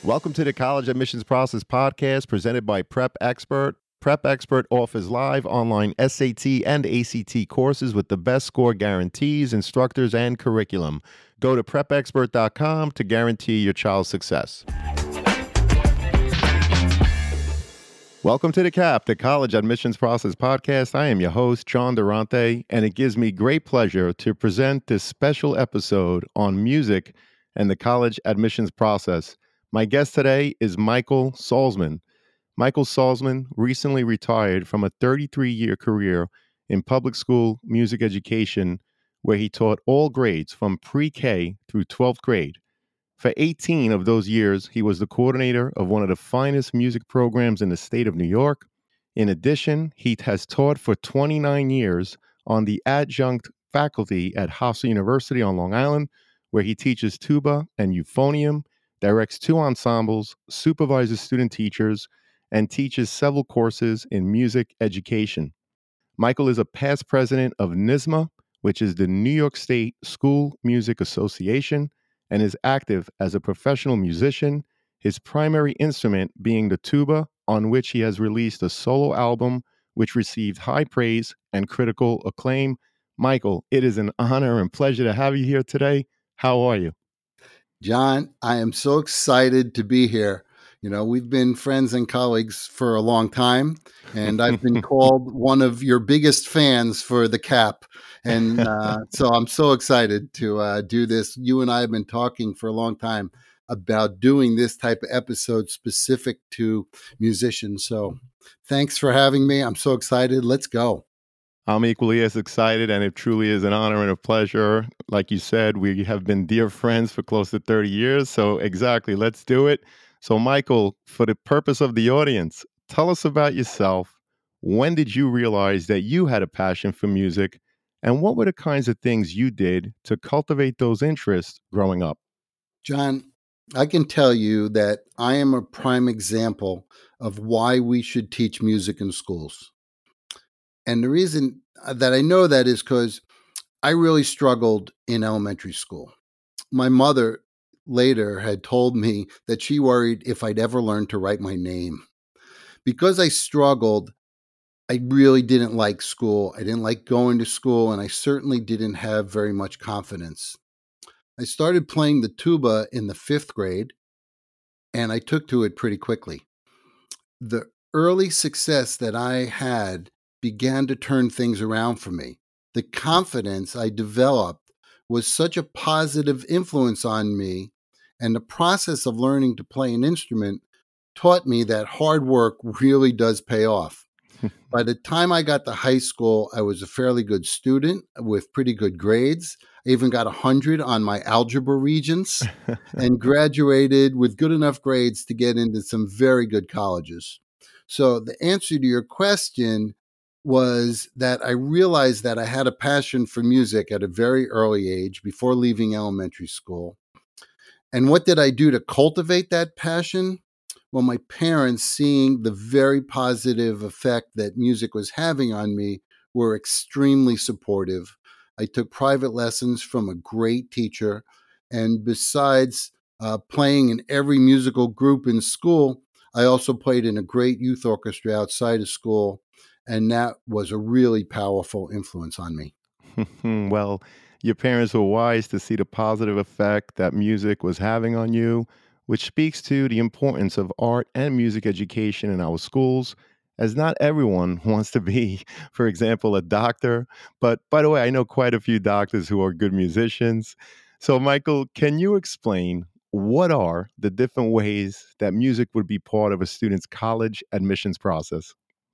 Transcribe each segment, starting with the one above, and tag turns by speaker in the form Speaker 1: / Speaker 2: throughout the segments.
Speaker 1: Welcome to the College Admissions Process Podcast presented by Prep Expert. Prep Expert offers live online SAT and ACT courses with the best score guarantees, instructors, and curriculum. Go to prepexpert.com to guarantee your child's success. Welcome to the CAP, the College Admissions Process Podcast. I am your host, John Durante, and it gives me great pleasure to present this special episode on music and the college admissions process. My guest today is Michael Salzman. Michael Salzman recently retired from a 33-year career in public school music education, where he taught all grades from pre-K through 12th grade. For 18 of those years, he was the coordinator of one of the finest music programs in the state of New York. In addition, he has taught for 29 years on the adjunct faculty at Hofstra University on Long Island, where he teaches tuba and euphonium, directs 2 ensembles, supervises student teachers, and teaches several courses in music education. Michael is a past president of NYSSMA, which is the New York State School Music Association, and is active as a professional musician, his primary instrument being the tuba, on which he has released a solo album which received high praise and critical acclaim. Michael, it is an honor and pleasure to have you here today. How are you?
Speaker 2: John, I am so excited to be here. You know, we've been friends and colleagues for a long time, and I've been called one of your biggest fans for the CAP. And so I'm so excited to do this. You and I have been talking for a long time about doing this type of episode specific to musicians. So thanks for having me. I'm so excited. Let's go.
Speaker 1: I'm equally as excited, and it truly is an honor and a pleasure. Like you said, we have been dear friends for close to 30 years. So, exactly, let's do it. So, Michael, for the purpose of the audience, tell us about yourself. When did you realize that you had a passion for music? And what were the kinds of things you did to cultivate those interests growing up?
Speaker 2: John, I can tell you that I am a prime example of why we should teach music in schools. And the reason that I know that is because I really struggled in elementary school. My mother later had told me that she worried if I'd ever learn to write my name. Because I struggled, I really didn't like school. I didn't like going to school, and I certainly didn't have very much confidence. I started playing the tuba in the 5th grade, and I took to it pretty quickly. The early success that I had began to turn things around for me. The confidence I developed was such a positive influence on me, and the process of learning to play an instrument taught me that hard work really does pay off. By the time I got to high school, I was a fairly good student with pretty good grades. I even got 100 on my algebra regents and graduated with good enough grades to get into some very good colleges. So the answer to your question was that I realized that I had a passion for music at a very early age before leaving elementary school. And what did I do to cultivate that passion? Well, my parents, seeing the very positive effect that music was having on me, were extremely supportive. I took private lessons from a great teacher. And besides playing in every musical group in school, I also played in a great youth orchestra outside of school. And that was a really powerful influence on me.
Speaker 1: Well, your parents were wise to see the positive effect that music was having on you, which speaks to the importance of art and music education in our schools, as not everyone wants to be, for example, a doctor. But by the way, I know quite a few doctors who are good musicians. So, Michael, can you explain what are the different ways that music would be part of a student's college admissions process?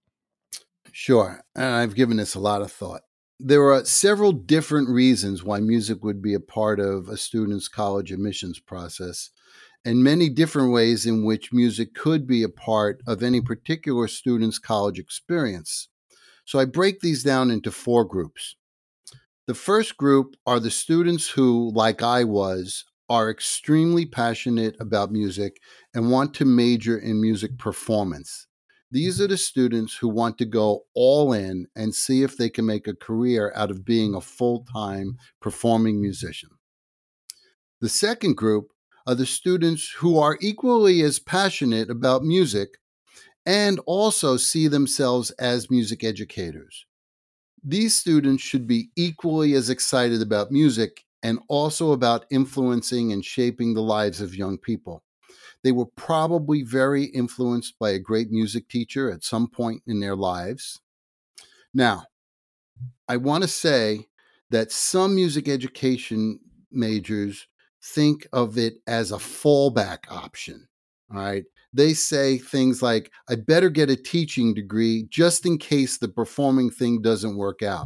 Speaker 2: Sure. And I've given this a lot of thought. There are several different reasons why music would be a part of a student's college admissions process, and many different ways in which music could be a part of any particular student's college experience. So I break these down into 4 groups. The first group are the students who, like I was, are extremely passionate about music and want to major in music performance. These are the students who want to go all in and see if they can make a career out of being a full time performing musician. The second group are the students who are equally as passionate about music and also see themselves as music educators. These students should be equally as excited about music and also about influencing and shaping the lives of young people. They were probably very influenced by a great music teacher at some point in their lives. Now, I want to say that some music education majors think of it as a fallback option. All right. They say things like, I better get a teaching degree just in case the performing thing doesn't work out.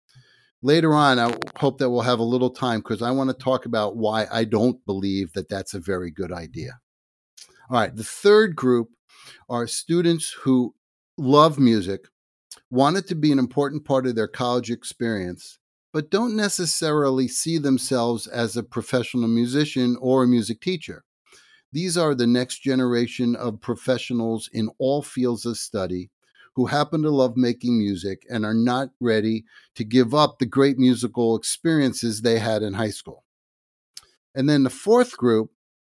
Speaker 2: Later on, I hope that we'll have a little time because I want to talk about why I don't believe that that's a very good idea. All right. The third group are students who love music, want it to be an important part of their college experience, but don't necessarily see themselves as a professional musician or a music teacher. These are the next generation of professionals in all fields of study who happen to love making music and are not ready to give up the great musical experiences they had in high school. And then the fourth group,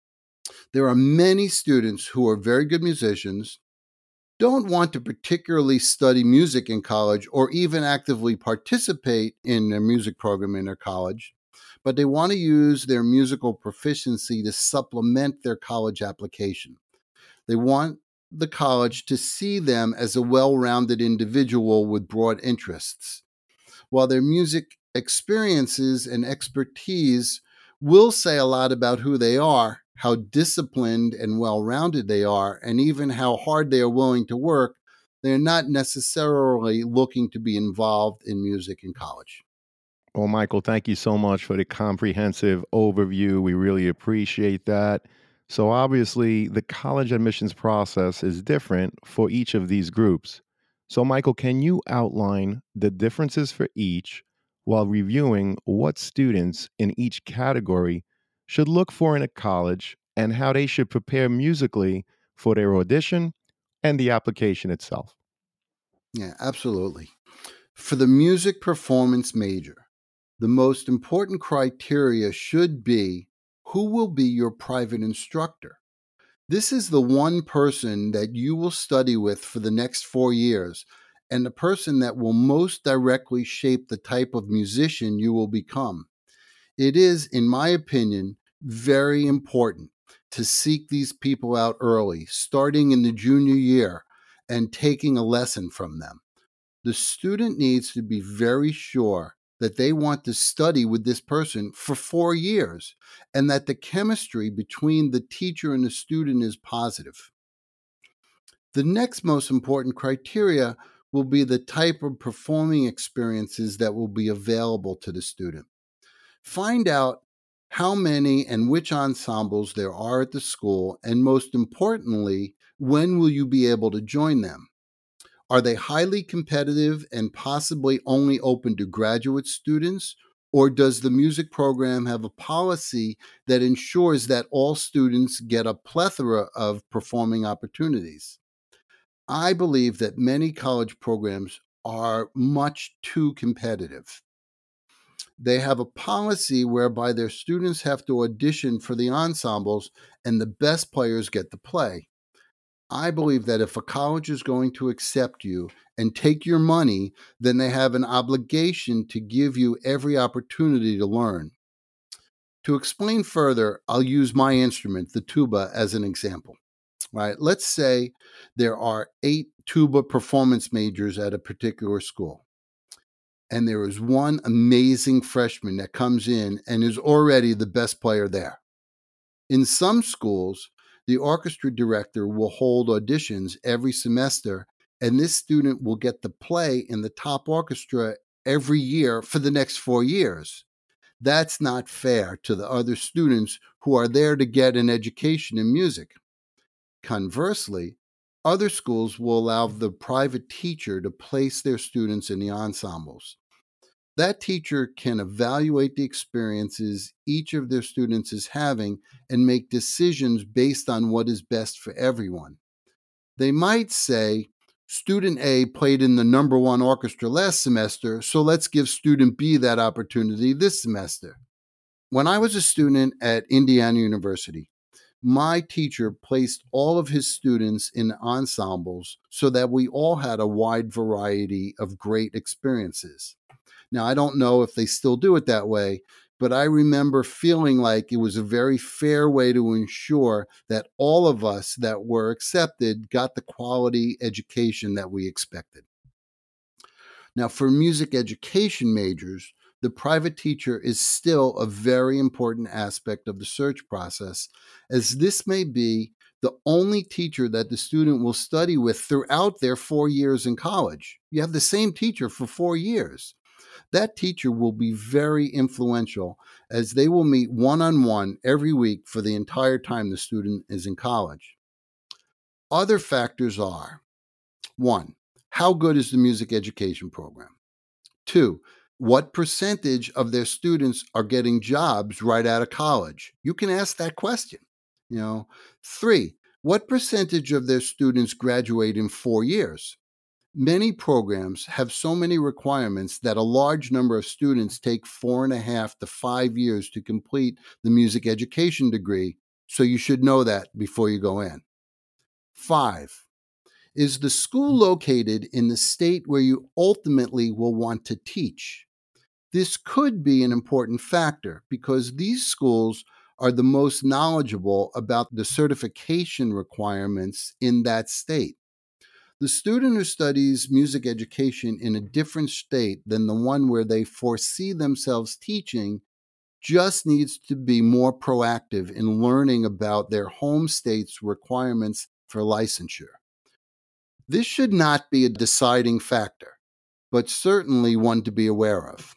Speaker 2: there are many students who are very good musicians, don't want to particularly study music in college or even actively participate in their music program in their college, but they want to use their musical proficiency to supplement their college application. They want the college to see them as a well-rounded individual with broad interests. While their music experiences and expertise will say a lot about who they are, how disciplined and well-rounded they are, and even how hard they are willing to work, they're not necessarily looking to be involved in music in college.
Speaker 1: Well, Michael, thank you so much for the comprehensive overview. We really appreciate that. So, obviously, the college admissions process is different for each of these groups. So, Michael, can you outline the differences for each while reviewing what students in each category should look for in a college and how they should prepare musically for their audition and the application itself?
Speaker 2: Yeah, absolutely. For the music performance major, the most important criteria should be who will be your private instructor. This is the one person that you will study with for the next 4 years, and the person that will most directly shape the type of musician you will become. It is, in my opinion, very important to seek these people out early, starting in the junior year, and taking a lesson from them. The student needs to be very sure that they want to study with this person for 4 years and that the chemistry between the teacher and the student is positive. The next most important criteria will be the type of performing experiences that will be available to the student. Find out how many and which ensembles there are at the school, and most importantly, when will you be able to join them? Are they highly competitive and possibly only open to graduate students? Or does the music program have a policy that ensures that all students get a plethora of performing opportunities? I believe that many college programs are much too competitive. They have a policy whereby their students have to audition for the ensembles and the best players get to play. I believe that if a college is going to accept you and take your money, then they have an obligation to give you every opportunity to learn. To explain further, I'll use my instrument, the tuba, as an example. Right? Let's say there are 8 tuba performance majors at a particular school, and there is one amazing freshman that comes in and is already the best player there. In some schools, the orchestra director will hold auditions every semester, and this student will get to play in the top orchestra every year for the next 4 years. That's not fair to the other students who are there to get an education in music. Conversely, other schools will allow the private teacher to place their students in the ensembles. That teacher can evaluate the experiences each of their students is having and make decisions based on what is best for everyone. They might say, Student A played in the number one orchestra last semester, so let's give student B that opportunity this semester. When I was a student at Indiana University, my teacher placed all of his students in ensembles so that we all had a wide variety of great experiences. Now, I don't know if they still do it that way, but I remember feeling like it was a very fair way to ensure that all of us that were accepted got the quality education that we expected. Now, for music education majors, the private teacher is still a very important aspect of the search process, as this may be the only teacher that the student will study with throughout their 4 years in college. You have the same teacher for 4 years. That teacher will be very influential as they will meet one-on-one every week for the entire time the student is in college. Other factors are: 1, how good is the music education program? 2, what percentage of their students are getting jobs right out of college? You can ask that question. 3, what percentage of their students graduate in 4 years? Many programs have so many requirements that a large number of students take 4.5 to 5 years to complete the music education degree, so you should know that before you go in. 5, is the school located in the state where you ultimately will want to teach? This could be an important factor because these schools are the most knowledgeable about the certification requirements in that state. The student who studies music education in a different state than the one where they foresee themselves teaching just needs to be more proactive in learning about their home state's requirements for licensure. This should not be a deciding factor, but certainly one to be aware of.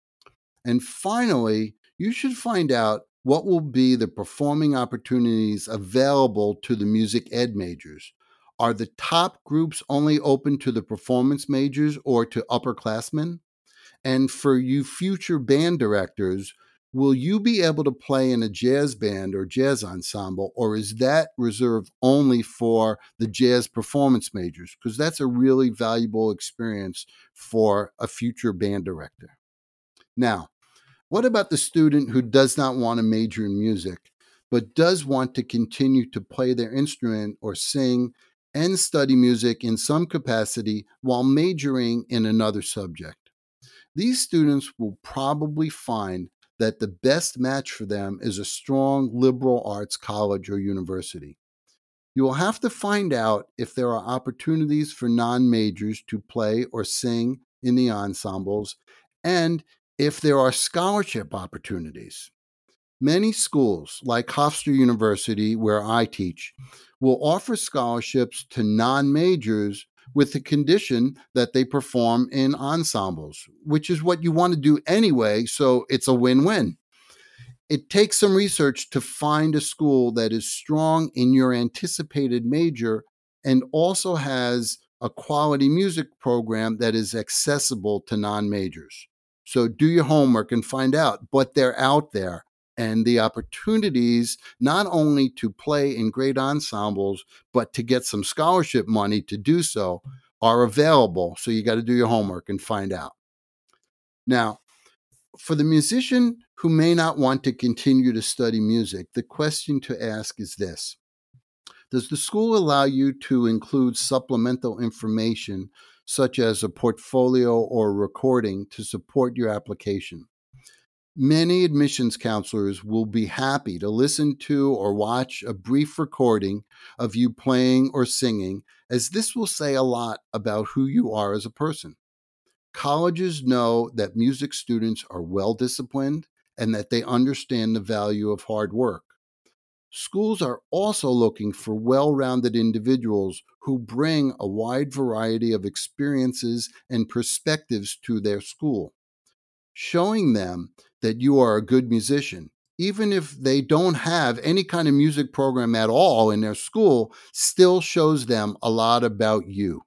Speaker 2: And finally, you should find out what will be the performing opportunities available to the music ed majors. Are the top groups only open to the performance majors or to upperclassmen? And for you future band directors, will you be able to play in a jazz band or jazz ensemble, or is that reserved only for the jazz performance majors? Because that's a really valuable experience for a future band director. Now, what about the student who does not want to major in music, but does want to continue to play their instrument or sing and study music in some capacity while majoring in another subject? These students will probably find that the best match for them is a strong liberal arts college or university. You will have to find out if there are opportunities for non-majors to play or sing in the ensembles, and if there are scholarship opportunities. Many schools, like Hofstra University, where I teach, will offer scholarships to non-majors with the condition that they perform in ensembles, which is what you want to do anyway, so it's a win-win. It takes some research to find a school that is strong in your anticipated major and also has a quality music program that is accessible to non-majors. So do your homework and find out, but they're out there. And the opportunities not only to play in great ensembles, but to get some scholarship money to do so are available. So you got to do your homework and find out. Now, for the musician who may not want to continue to study music, the question to ask is this: does the school allow you to include supplemental information, such as a portfolio or recording, to support your application? Many admissions counselors will be happy to listen to or watch a brief recording of you playing or singing, as this will say a lot about who you are as a person. Colleges know that music students are well disciplined and that they understand the value of hard work. Schools are also looking for well-rounded individuals who bring a wide variety of experiences and perspectives to their school. Showing them that you are a good musician, even if they don't have any kind of music program at all in their school, still shows them a lot about you.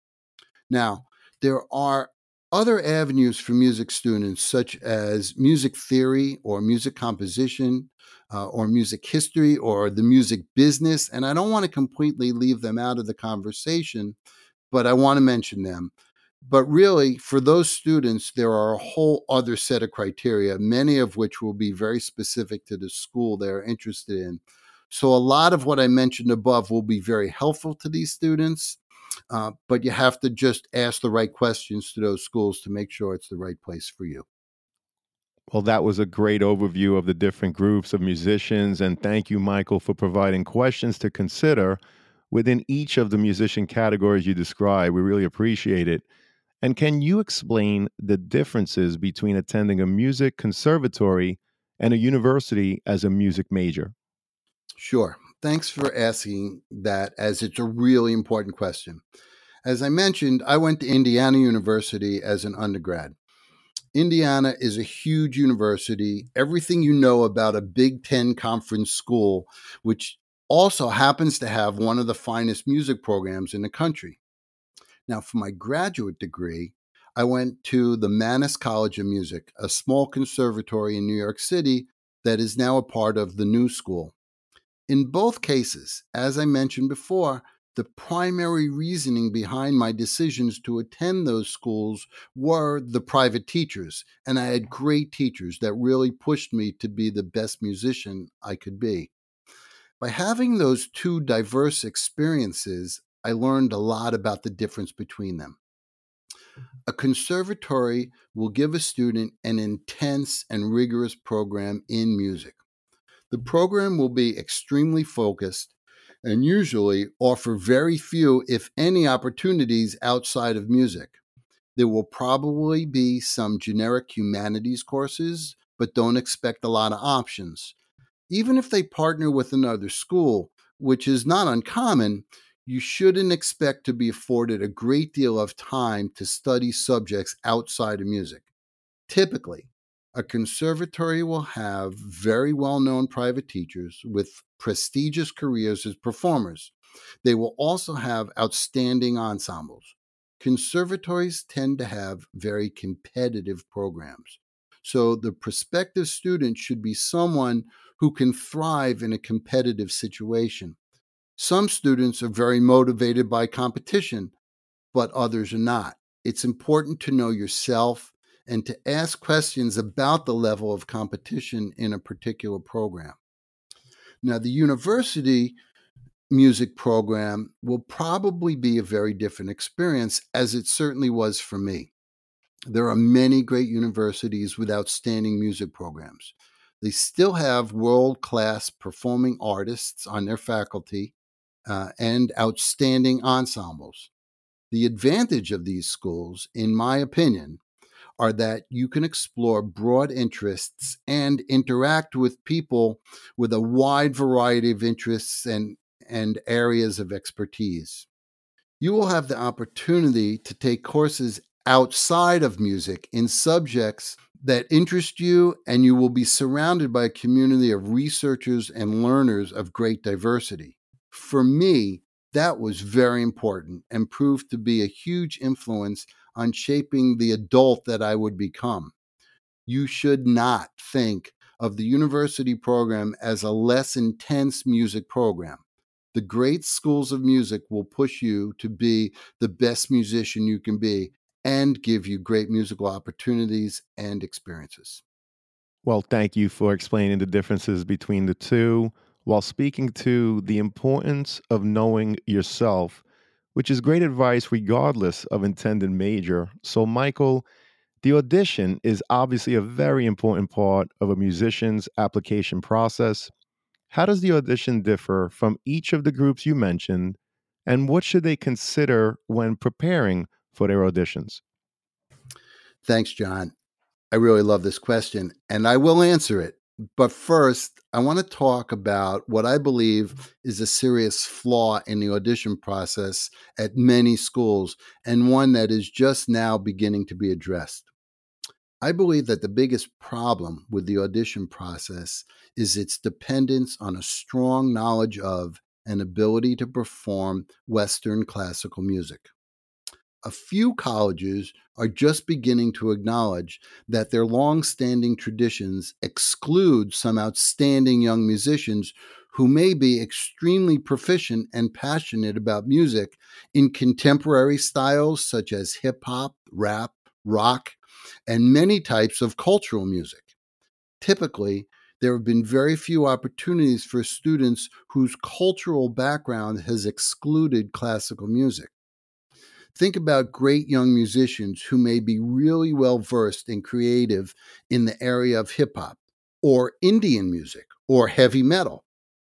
Speaker 2: Now, there are other avenues for music students, such as music theory or music composition or music history or the music business. And I don't want to completely leave them out of the conversation, but I want to mention them. But really, for those students, there are a whole other set of criteria, many of which will be very specific to the school they're interested in. So a lot of what I mentioned above will be very helpful to these students, but you have to just ask the right questions to those schools to make sure it's the right place for you.
Speaker 1: Well, that was a great overview of the different groups of musicians. And thank you, Michael, for providing questions to consider within each of the musician categories you described. We really appreciate it. And can you explain the differences between attending a music conservatory and a university as a music major?
Speaker 2: Sure. Thanks for asking that, as it's a really important question. As I mentioned, I went to Indiana University as an undergrad. Indiana is a huge university. Everything you know about a Big Ten conference school, which also happens to have one of the finest music programs in the country. Now, for my graduate degree, I went to the Mannes College of Music, a small conservatory in New York City that is now a part of the New School. In both cases, as I mentioned before, the primary reasoning behind my decisions to attend those schools were the private teachers, and I had great teachers that really pushed me to be the best musician I could be. By having those two diverse experiences, I learned a lot about the difference between them. A conservatory will give a student an intense and rigorous program in music. The program will be extremely focused and usually offer very few, if any, opportunities outside of music. There will probably be some generic humanities courses, but don't expect a lot of options. Even if they partner with another school, which is not uncommon, you shouldn't expect to be afforded a great deal of time to study subjects outside of music. Typically, a conservatory will have very well known private teachers with prestigious careers as performers. They will also have outstanding ensembles. Conservatories tend to have very competitive programs. So the prospective student should be someone who can thrive in a competitive situation. Some students are very motivated by competition, but others are not. It's important to know yourself and to ask questions about the level of competition in a particular program. Now, the university music program will probably be a very different experience, as it certainly was for me. There are many great universities with outstanding music programs. They still have world class performing artists on their faculty and outstanding ensembles. The advantage of these schools, in my opinion, are that you can explore broad interests and interact with people with a wide variety of interests and areas of expertise. You will have the opportunity to take courses outside of music in subjects that interest you, and you will be surrounded by a community of researchers and learners of great diversity. For me, that was very important and proved to be a huge influence on shaping the adult that I would become. You should not think of the university program as a less intense music program. The great schools of music will push you to be the best musician you can be and give you great musical opportunities and experiences.
Speaker 1: Well, thank you for explaining the differences between the two while speaking to the importance of knowing yourself, which is great advice regardless of intended major. So, Michael, the audition is obviously a very important part of a musician's application process. How does the audition differ from each of the groups you mentioned, and what should they consider when preparing for their auditions?
Speaker 2: Thanks, John. I really love this question, and I will answer it. But first, I want to talk about what I believe is a serious flaw in the audition process at many schools, and one that is just now beginning to be addressed. I believe that the biggest problem with the audition process is its dependence on a strong knowledge of and ability to perform Western classical music. A few colleges are just beginning to acknowledge that their long standing traditions exclude some outstanding young musicians who may be extremely proficient and passionate about music in contemporary styles such as hip hop, rap, rock, and many types of cultural music. Typically, There have been very few opportunities for students whose cultural background has excluded classical music. Think about great young musicians who may be really well versed and creative in the area of hip hop or Indian music or heavy metal,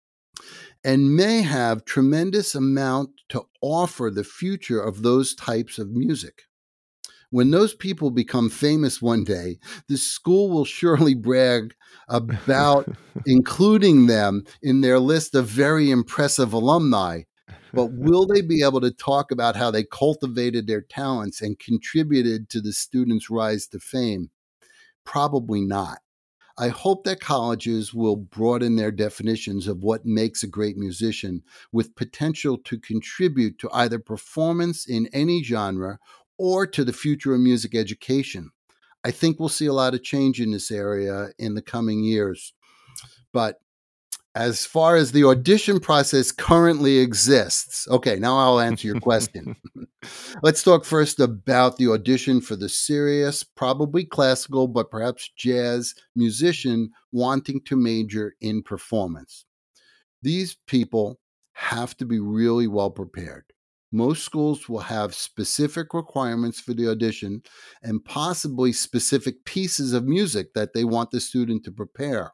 Speaker 2: and may have tremendous amount to offer the future of those types of music. When those people become famous one day, the school will surely brag about including them in their list of very impressive alumni. But will they be able to talk about how they cultivated their talents and contributed to the students' rise to fame? Probably not. I hope that colleges will broaden their definitions of what makes a great musician with potential to contribute to either performance in any genre or to the future of music education. I think we'll see a lot of change in this area in the coming years. But as far as the audition process currently exists, okay, now I'll answer your question. Let's talk first about the audition for the serious, probably classical, but perhaps jazz musician wanting to major in performance. These people have to be really well prepared. Most schools will have specific requirements for the audition and possibly specific pieces of music that they want the student to prepare.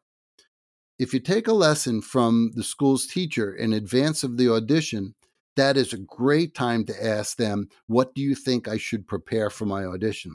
Speaker 2: If you take a lesson from the school's teacher in advance of the audition, that is a great time to ask them, what do you think I should prepare for my audition?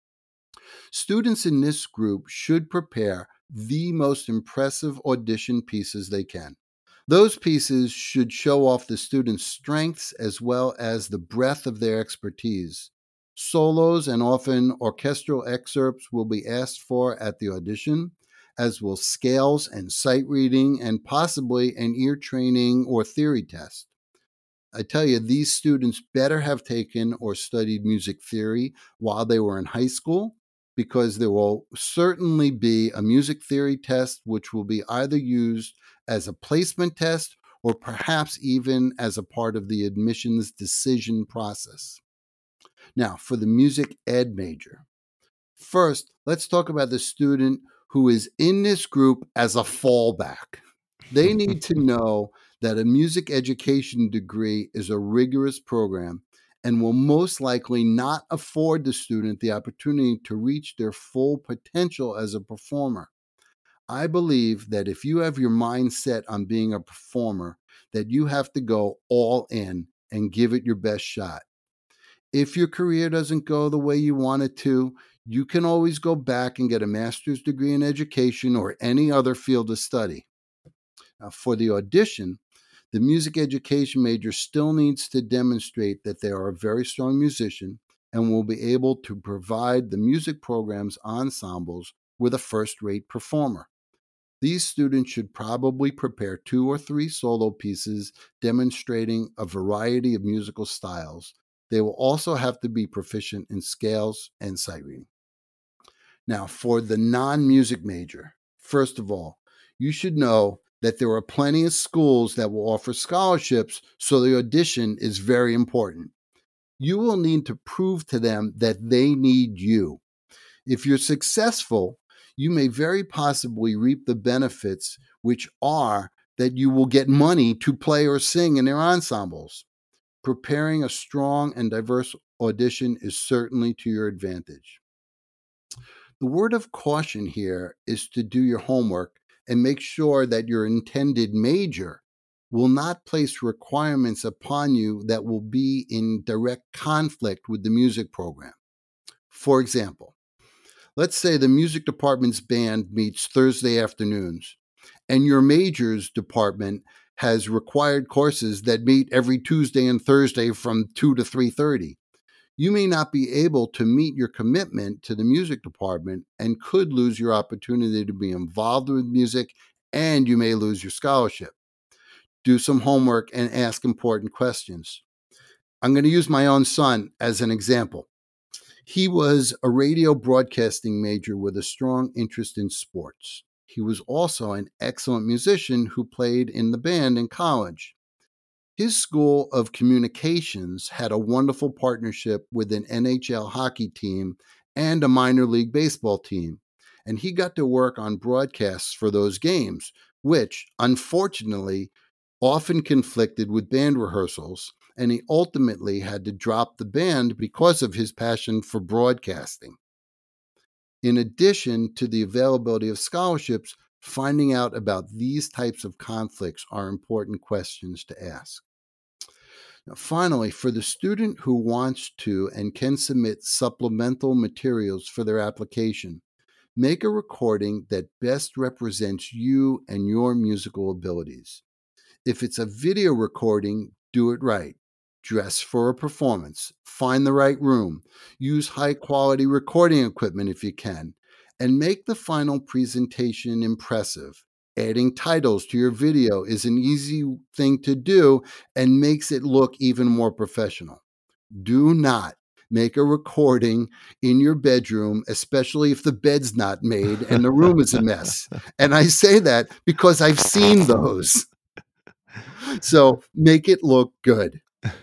Speaker 2: Students in this group should prepare the most impressive audition pieces they can. Those pieces should show off the students' strengths as well as the breadth of their expertise. Solos and often orchestral excerpts will be asked for at the audition, as will scales and sight reading, and possibly an ear training or theory test. I tell you, these students better have taken or studied music theory while they were in high school, because there will certainly be a music theory test, which will be either used as a placement test or perhaps even as a part of the admissions decision process. Now, for the music ed major. First, let's talk about the student who is in this group as a fallback. They need to know that a music education degree is a rigorous program and will most likely not afford the student the opportunity to reach their full potential as a performer. I believe that if you have your mind set on being a performer, that you have to go all in and give it your best shot. If your career doesn't go the way you want it to, you can always go back and get a master's degree in education or any other field of study. Now, for the audition, the music education major still needs to demonstrate that they are a very strong musician and will be able to provide the music program's ensembles with a first rate performer. These students should probably prepare 2 or 3 solo pieces demonstrating a variety of musical styles. They will also have to be proficient in scales and sight reading. Now, for the non music major, first of all, you should know that there are plenty of schools that will offer scholarships, so the audition is very important. You will need to prove to them that they need you. If you're successful, you may very possibly reap the benefits, which are that you will get money to play or sing in their ensembles. Preparing a strong and diverse audition is certainly to your advantage. The word of caution here is to do your homework and make sure that your intended major will not place requirements upon you that will be in direct conflict with the music program. For example, let's say the music department's band meets Thursday afternoons, and your majors department has required courses that meet every Tuesday and Thursday from 2 to 3:30. You may not be able to meet your commitment to the music department and could lose your opportunity to be involved with music, and you may lose your scholarship. Do some homework and ask important questions. I'm going to use my own son as an example. He was a radio broadcasting major with a strong interest in sports. He was also an excellent musician who played in the band in college. His School of Communications had a wonderful partnership with an NHL hockey team and a minor league baseball team, and he got to work on broadcasts for those games, which, unfortunately, often conflicted with band rehearsals, and he ultimately had to drop the band because of his passion for broadcasting. In addition to the availability of scholarships, finding out about these types of conflicts are important questions to ask. Now, finally, for the student who wants to and can submit supplemental materials for their application, make a recording that best represents you and your musical abilities. If it's a video recording, do it right. Dress for a performance. Find the right room. Use high quality recording equipment if you can. And make the final presentation impressive. Adding titles to your video is an easy thing to do and makes it look even more professional. Do not make a recording in your bedroom, especially if the bed's not made and the room is a mess. And I say that because I've seen those. So make it look good.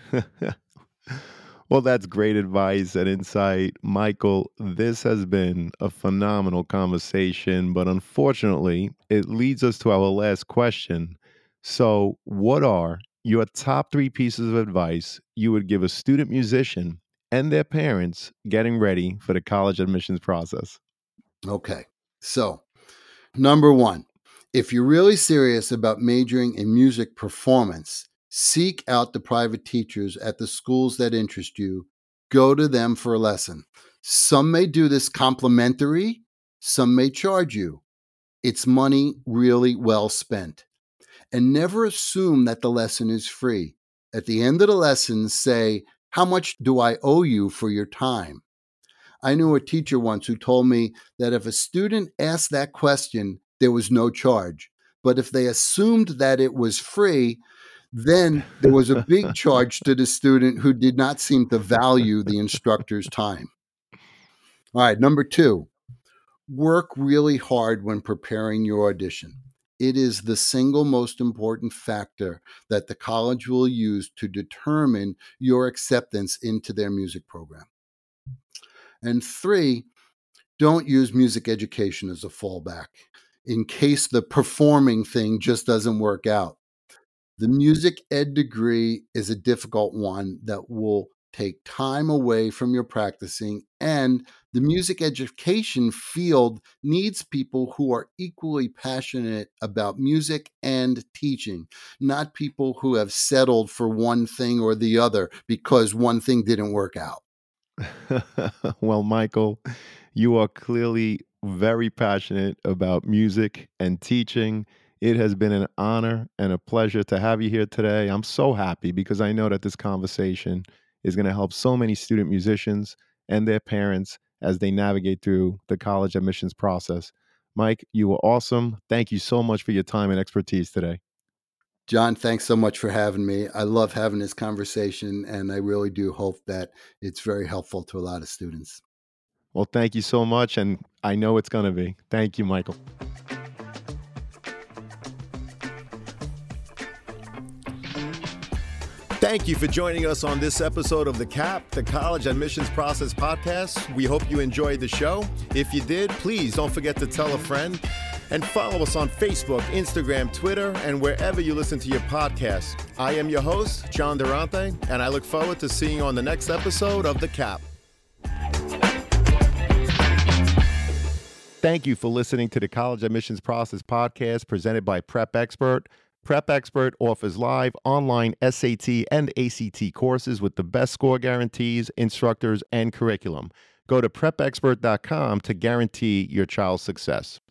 Speaker 1: Well, that's great advice and insight. Michael, this has been a phenomenal conversation, but unfortunately, it leads us to our last question. So, what are your top 3 pieces of advice you would give a student musician and their parents getting ready for the college admissions process?
Speaker 2: Okay. So, number one, if you're really serious about majoring in music performance, seek out the private teachers at the schools that interest you. Go to them for a lesson. Some may do this complimentary, some may charge you. It's money really well spent. And never assume that the lesson is free. At the end of the lesson, say, "How much do I owe you for your time?" I knew a teacher once who told me that if a student asked that question, there was no charge. But if they assumed that it was free, then there was a big charge to the student who did not seem to value the instructor's time. All right, number 2, work really hard when preparing your audition. It is the single most important factor that the college will use to determine your acceptance into their music program. And 3, don't use music education as a fallback in case the performing thing just doesn't work out. The music ed degree is a difficult one that will take time away from your practicing, and the music education field needs people who are equally passionate about music and teaching, not people who have settled for one thing or the other because one thing didn't work out.
Speaker 1: Well, Michael, you are clearly very passionate about music and teaching. It has been an honor and a pleasure to have you here today. I'm so happy because I know that this conversation is going to help so many student musicians and their parents as they navigate through the college admissions process. Mike, you were awesome. Thank you so much for your time and expertise today.
Speaker 2: John, thanks so much for having me. I love having this conversation, and I really do hope that it's very helpful to a lot of students.
Speaker 1: Well, thank you so much. And I know it's going to be. Thank you, Michael. Thank you for joining us on this episode of the CAP, the College Admissions Process Podcast. We hope you enjoyed the show. If you did, please don't forget to tell a friend and follow us on Facebook, Instagram, Twitter, and wherever you listen to your podcasts. I am your host, John Durante, and I look forward to seeing you on the next episode of the CAP. Thank you for listening to the College Admissions Process Podcast presented by Prep Expert. Prep Expert offers live online SAT and ACT courses with the best score guarantees, instructors, and curriculum. Go to prepexpert.com to guarantee your child's success.